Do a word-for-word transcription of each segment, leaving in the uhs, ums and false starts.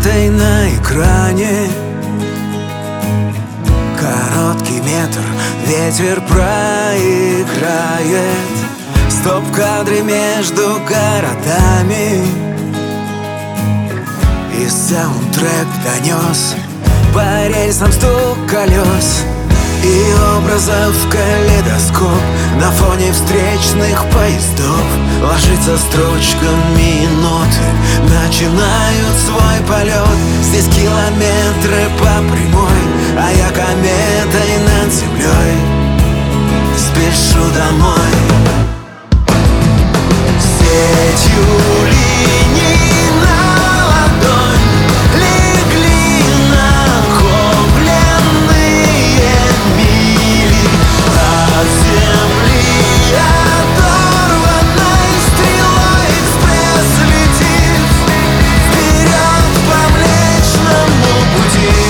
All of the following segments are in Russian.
кометой на экране. Короткий метр, ветер проиграет. Стоп-кадры между городами. И саундтрек донес по рельсам стук колес. И образов калейдоскоп на фоне встречных поездов. Ложится строчка минуты, начинают свой полет. Здесь километры по прямой, а я кометой над землей спешу домой. Сетью линий на ладонь легли накопленные мили. От земли оторванной стрелой экспресс летит вперед по Млечному пути.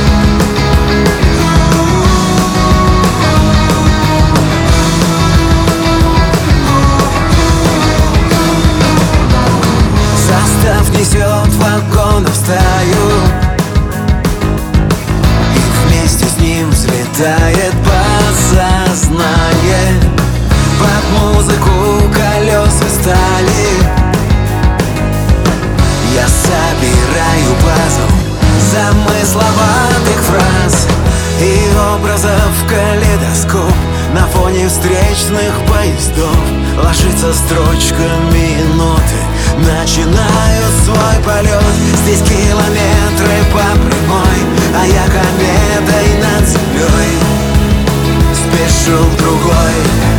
Состав несет вагонов стаю, и вместе с ним взлетает подсознание. Под музыку колеса стали я собираю пазл замысловатых фраз и образов калейдоскоп. На фоне встречных поездов ложится строчка минуты, начинают свой полет. Здесь километры по прямой, а я кометой над землей спешу в другой.